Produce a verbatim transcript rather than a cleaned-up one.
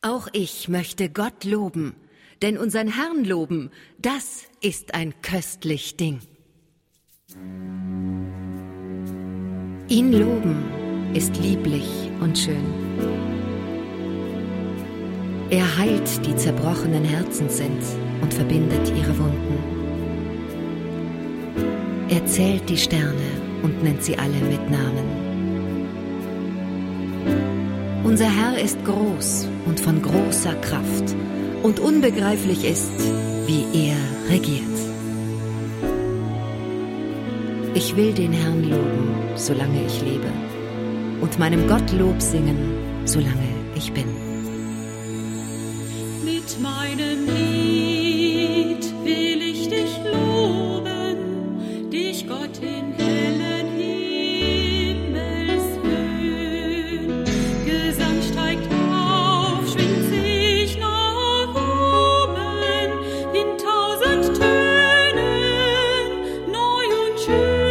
Auch ich möchte Gott loben, denn unseren Herrn loben, das ist ein köstlich Ding. Ihn loben ist lieblich und schön. Er heilt die zerbrochenen Herzen sind und verbindet ihre Wunden. Er zählt die Sterne und nennt sie alle mit Namen. Unser Herr ist groß und von großer Kraft, und unbegreiflich ist, wie er regiert. Ich will den Herrn loben, solange ich lebe, und meinem Gott Lob singen, solange ich bin. Mit meinem Lied will ich dich loben, dich Gott in hellen Himmelshöhen. Gesang steigt auf, schwingt sich nach oben, in tausend Tönen, neu und schön.